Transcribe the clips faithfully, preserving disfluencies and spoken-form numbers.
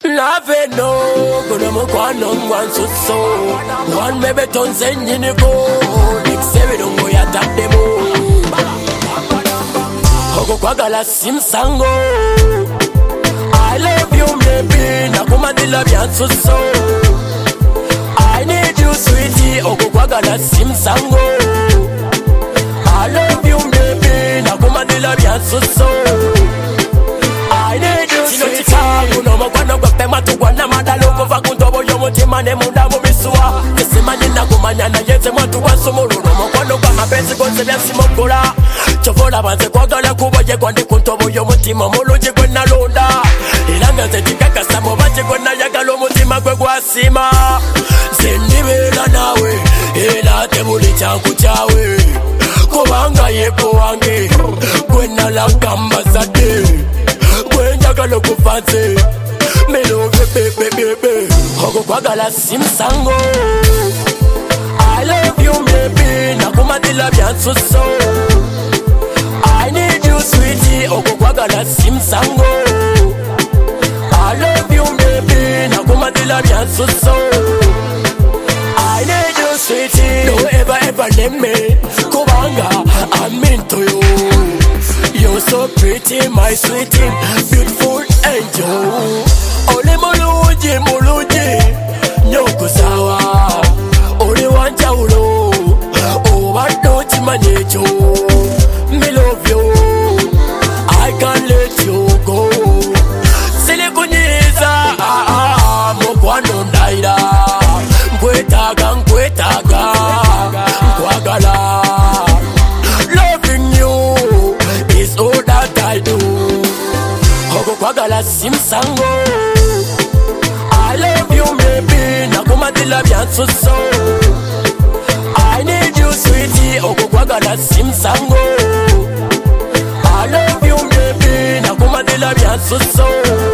Lave no, gonna mo kwano mwanso so. One maybe tons engine go. Next seven don't go ya tap demo. Ogo kwagala simsango. I love you maybe na kumadila byanso so. I need you sweetie. Ogo kwagala simsango. I love you maybe na kumadila byanso so. I need you sweetie. Uno mo kwano kwa tema tu kwana madalo kova kuntobo yomo timane munda mo misua. Kesimani na kumanya na yeze mwatu wa sumuru. Mo kwano kwa mapenzi konse bya simokula. Chovola banze kwa gala kuboje kwa ndi kuntobo yomo tima mulunji kwe nalonda. Ilanga zetika kasamo bache kwe na yagalo mutima kwe kwa sima. Zenibela nawe ila tebuli chanku chawe. Kubanga yeko wange kwe nalagamba zade. Galo kufanze melo bebe bebe bebe Ogo kwagala simsango. I love you maybe na kumadila byanso so. I need you sweetie. Ogo kwagala simsango. I love you maybe na kumadila byanso so. I need you sweetie. Don't ever ever let me kubanga I'm into you. You're so pretty, my sweetie, beautiful angel. Ole mulungi, mulungi, nyoko sawa. Ole wanja ulo, obadde kimanye ekyo. Me love you, I can't let you go. Silikunyiza, mukwano ndaira. Nkwetaaga, nkwetaaga, nkwagala. All that I do. Ogo kwagala simsango. I love you maybe na kumadila byanso so. I need you sweetie. Ogo kwagala simsango. I love you maybe na kumadila byanso so.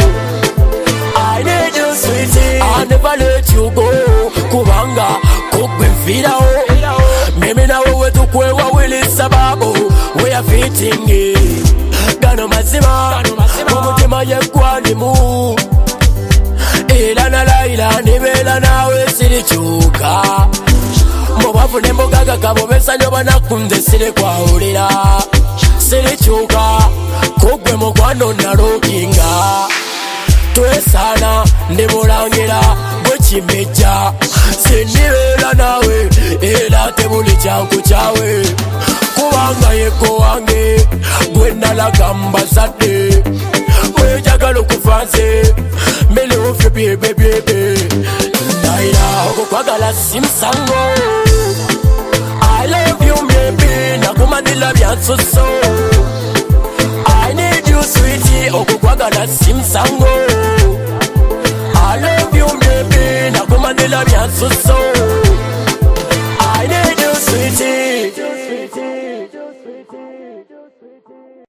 I need you sweetie. I'll never let you go. Kubanga kukwenfira o. Mimi na wewe tukwewa wili sababu we are fitting it. Gano mazima mumutima yekwani mu. Ila na laila nibela nawe silichuka. Mubavu nembogaga kabomesa nyoba nakunze sili kwaulira. Silichuka kugwe mukwano narokinga. Twesana ndimulangira gwe kimeja. Sinibela nawe ila tebuli chanku chawe. Kubanga yeko wange gwe nalagamba zade. Gwe jagalo kufanze me love you baby baby. Naira ogo kwagala simsango. I love you maybe na kumadila byanso so. I need you sweetie. Ogo kwagala simsango.